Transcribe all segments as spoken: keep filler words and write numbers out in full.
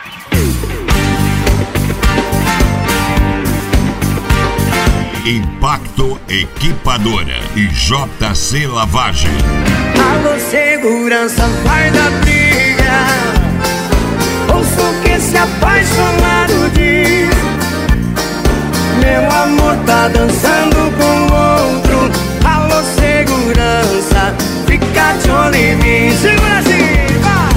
Impacto Equipadora e J C Lavagem. Alô, segurança, vai da briga. Ouço o que esse apaixonado diz. Meu amor tá dançando com outro. Alô, segurança, fica de olho em mim. Segura assim, vai!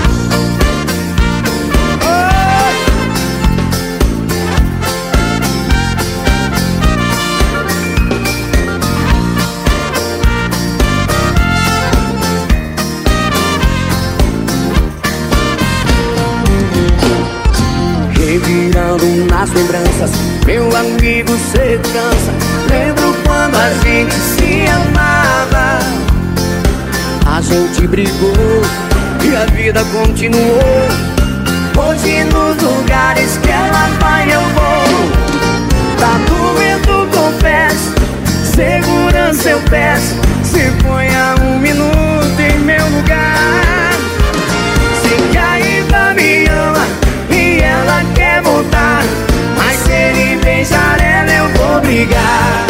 Revirando nas lembranças, meu amigo, cê cansa. Lembro quando a gente se amava. A gente brigou e a vida continuou. Hoje nos lugares que ela vai eu vou. Tá doendo, confesso. Segurança eu peço. Se ponha um minuto em meu lugar. Sei que ainda me ama e ela quer voltar, mas se ele beijar ela eu vou brigar.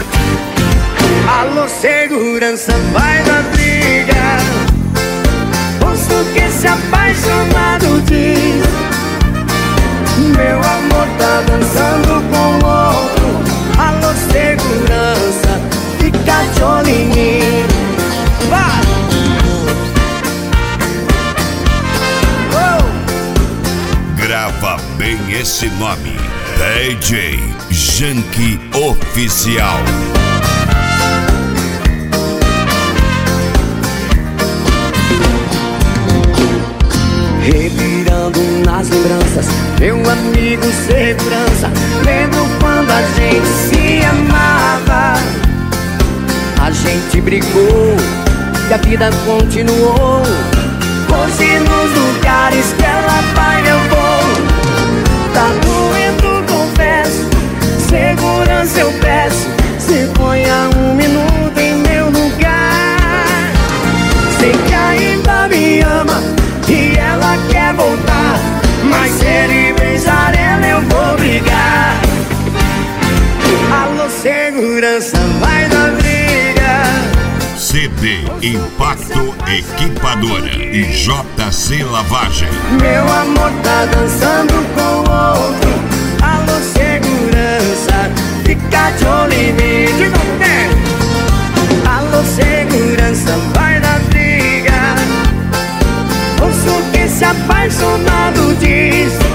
Alô, segurança, vai da briga. Ouço o que esse apaixonado diz. Meu amor tá dançando com outro. Alô, segurança, fica de olho em mim. Vai! Grava bem esse nome, D J Janky Oficial. Revirando nas lembranças, meu amigo, segurança. Lembro quando a gente se amava. A gente brigou e a vida continuou. Hoje nos lugares que ela vai eu vou. Tá doendo, confesso. Segurança eu peço. Se ponha um minuto em meu lugar. Sei que ainda me ama e ela quer voltar, mas se ele beijar ela eu vou brigar. Alô, segurança, vai da briga. C D Impacto Equipadora e J C Lavagem. Meu amor tá dançando com outro. Alô, segurança, fica de olho em mim. Alô, segurança, vai da briga. Ouço o que esse apaixonado diz.